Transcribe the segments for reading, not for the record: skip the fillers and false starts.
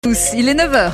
Tous, il est 9h.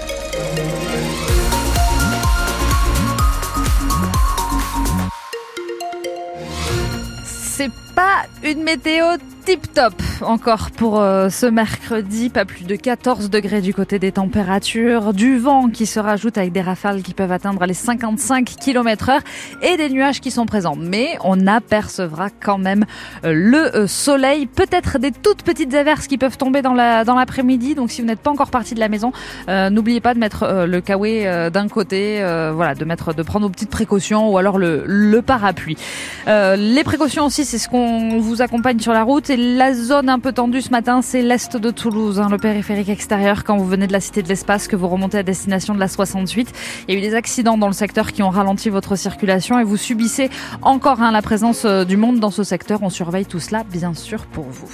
C'est pas une météo tip-top encore pour ce mercredi. Pas plus de 14 degrés du côté des températures, du vent qui se rajoute avec des rafales qui peuvent atteindre les 55 km/h et des nuages qui sont présents. Mais on apercevra quand même le soleil, peut-être des toutes petites averses qui peuvent tomber dans l'après-midi. Donc si vous n'êtes pas encore parti de la maison, n'oubliez pas de mettre le kawaii d'un côté, de prendre vos petites précautions ou alors le parapluie. Les précautions aussi, c'est ce qu'on vous accompagne sur la route. Et la zone un peu tendue ce matin, c'est l'est de Toulouse, le périphérique extérieur, quand vous venez de la Cité de l'Espace, que vous remontez à destination de la 68. Il y a eu des accidents dans le secteur qui ont ralenti votre circulation et vous subissez encore la présence du monde dans ce secteur. On surveille tout cela, bien sûr, pour vous.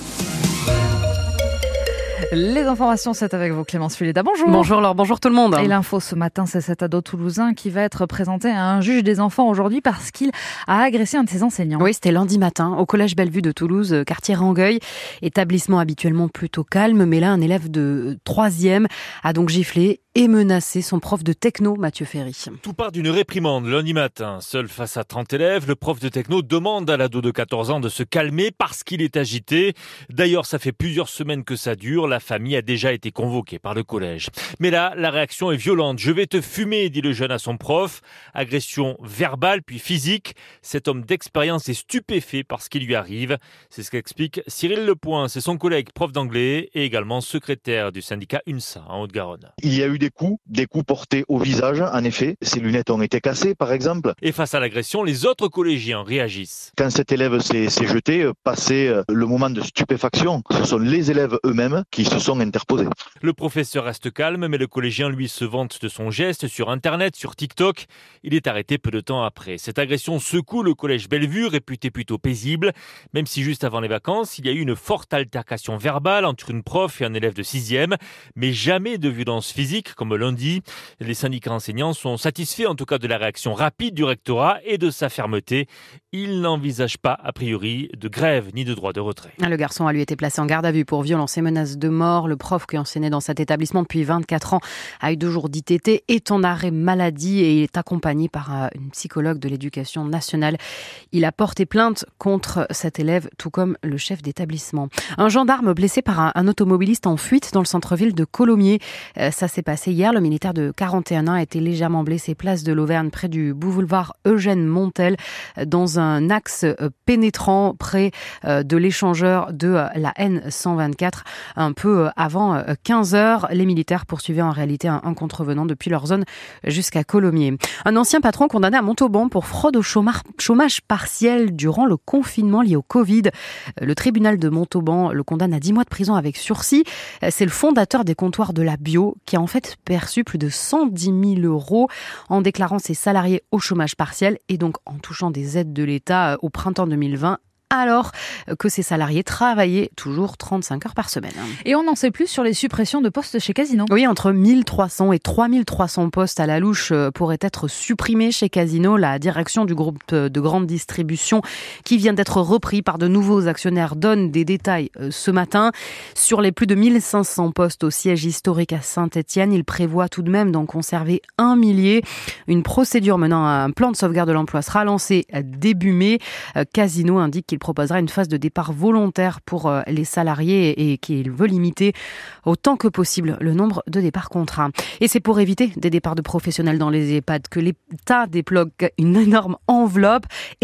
Les informations, c'est avec vous, Clémence Fuleda. Bonjour. Bonjour Laure, bonjour tout le monde. Et l'info ce matin, c'est cet ado toulousain qui va être présenté à un juge des enfants aujourd'hui parce qu'il a agressé un de ses enseignants. Oui, c'était lundi matin au collège Bellevue de Toulouse, quartier Rangueil. Établissement habituellement plutôt calme, mais là, un élève de 3e a donc giflé et menacé son prof de techno, Mathieu Ferry. Tout part d'une réprimande lundi matin. Seul face à 30 élèves, le prof de techno demande à l'ado de 14 ans de se calmer parce qu'il est agité. D'ailleurs, ça fait plusieurs semaines que ça dure. La famille a déjà été convoquée par le collège. Mais là, la réaction est violente. « Je vais te fumer », dit le jeune à son prof. Agression verbale puis physique. Cet homme d'expérience est stupéfait par ce qui lui arrive. C'est ce qu'explique Cyril Lepoint. C'est son collègue prof d'anglais et également secrétaire du syndicat UNSA en Haute-Garonne. Il y a eu des coups portés au visage, en effet. Ses lunettes ont été cassées, par exemple. Et face à l'agression, les autres collégiens réagissent. Quand cet élève s'est jeté, passé le moment de stupéfaction, ce sont les élèves eux-mêmes qui se sont interposés. Le professeur reste calme, mais le collégien, lui, se vante de son geste sur Internet, sur TikTok. Il est arrêté peu de temps après. Cette agression secoue le collège Bellevue, réputé plutôt paisible, même si juste avant les vacances, il y a eu une forte altercation verbale entre une prof et un élève de 6e, mais jamais de violence physique comme lundi. Les syndicats enseignants sont satisfaits en tout cas de la réaction rapide du rectorat et de sa fermeté. Ils n'envisagent pas, a priori, de grève ni de droit de retrait. Le garçon a lui été placé en garde à vue pour violence et menaces de mort. Le prof qui enseignait dans cet établissement depuis 24 ans a eu 2 jours d'ITT, est en arrêt maladie et il est accompagné par une psychologue de l'éducation nationale. Il a porté plainte contre cet élève, tout comme le chef d'établissement. Un gendarme blessé par un automobiliste en fuite dans le centre-ville de Colomiers. Ça s'est passé hier. Le militaire de 41 ans a été légèrement blessé place de l'Auvergne près du boulevard Eugène Montel dans un axe pénétrant près de l'échangeur de la N124 un peu avant 15h. Les militaires poursuivaient en réalité un contrevenant depuis leur zone jusqu'à Colomiers. Un ancien patron condamné à Montauban pour fraude au chômage partiel durant le confinement lié au Covid. Le tribunal de Montauban le condamne à 10 mois de prison avec sursis. C'est le fondateur des comptoirs de la bio qui a en fait perçu plus de 110 000 € en déclarant ses salariés au chômage partiel et donc en touchant des aides de l'État au printemps 2020. Alors que ces salariés travaillaient toujours 35 heures par semaine. Et on en sait plus sur les suppressions de postes chez Casino. Oui, entre 1300 et 3300 postes à la louche pourraient être supprimés chez Casino. La direction du groupe de grande distribution qui vient d'être repris par de nouveaux actionnaires donne des détails ce matin. Sur les plus de 1500 postes au siège historique à Saint-Étienne, il prévoit tout de même d'en conserver 1 millier. Une procédure menant à un plan de sauvegarde de l'emploi sera lancée début mai. Casino indique qu'il proposera une phase de départ volontaire pour les salariés et qu'il veut limiter autant que possible le nombre de départs contraints. Et c'est pour éviter des départs de professionnels dans les EHPAD que l'État débloque une énorme enveloppe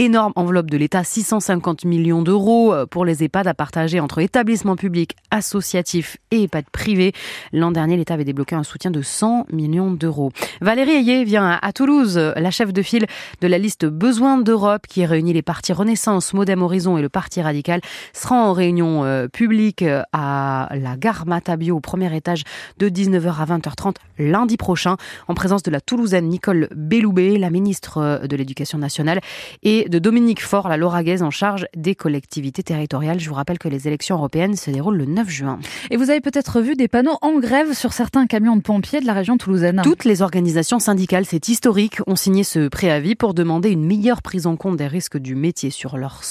de l'État, 650 millions € pour les EHPAD à partager entre établissements publics, associatifs et EHPAD privés. L'an dernier, l'État avait débloqué un soutien de 100 millions €. Valérie Ayé vient à Toulouse, la chef de file de la liste Besoin d'Europe qui réunit les partis Renaissance, Modem Horizon et le Parti radical, sera en réunion publique à la gare Matabio au premier étage de 19h à 20h30 lundi prochain en présence de la Toulousaine Nicole Belloubet, la ministre de l'Éducation nationale, et de Dominique Faure, la Lauragaise en charge des collectivités territoriales. Je vous rappelle que les élections européennes se déroulent le 9 juin. Et vous avez peut-être vu des panneaux en grève sur certains camions de pompiers de la région toulousaine. Toutes les organisations syndicales, c'est historique, ont signé ce préavis pour demander une meilleure prise en compte des risques du métier sur leur santé.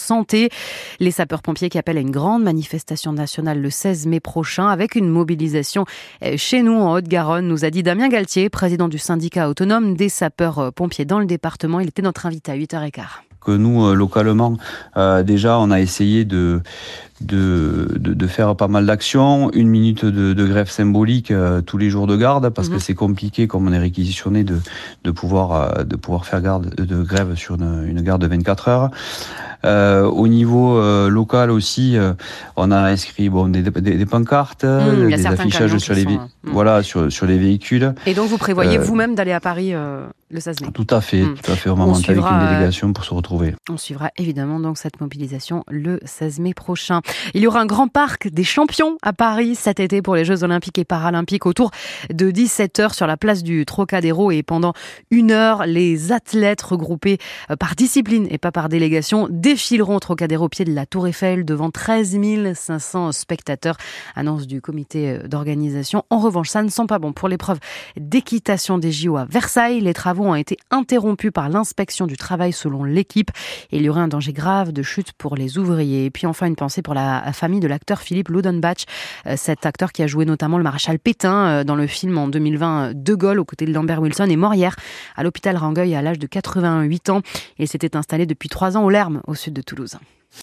été. Les sapeurs-pompiers qui appellent à une grande manifestation nationale le 16 mai prochain avec une mobilisation chez nous en Haute-Garonne, nous a dit Damien Galtier, président du syndicat autonome des sapeurs-pompiers dans le département. Il était notre invité à 8h15. Que nous, localement, déjà, on a essayé de faire pas mal d'actions, 1 minute de grève symbolique tous les jours de garde, parce que c'est compliqué, comme on est réquisitionné, de pouvoir faire grève sur une garde de 24 heures. Au niveau local aussi, on a inscrit des pancartes, des affichages sur les véhicules. Et donc vous prévoyez vous-même d'aller à Paris le 16 mai. Tout à fait. On va monter avec une délégation pour se retrouver. On suivra évidemment donc cette mobilisation le 16 mai prochain. Il y aura un grand parc des champions à Paris cet été pour les Jeux Olympiques et Paralympiques autour de 17h sur la place du Trocadéro, et pendant 1 heure, les athlètes regroupés par discipline et pas par délégation défileront au Trocadéro au pied de la Tour Eiffel devant 13 500 spectateurs, annonce du comité d'organisation. En revanche, ça ne sent pas bon pour l'épreuve d'équitation des JO à Versailles. Les travaux ont été interrompus par l'inspection du travail selon l'équipe. Il y aurait un danger grave de chute pour les ouvriers. Et puis enfin, une pensée pour la famille de l'acteur Philippe Loudenbach, cet acteur qui a joué notamment le maréchal Pétain dans le film en 2020 De Gaulle aux côtés de Lambert Wilson, est mort hier à l'hôpital Rangueil à l'âge de 88 ans. Il s'était installé depuis 3 ans au Lerme, au sud de Toulouse.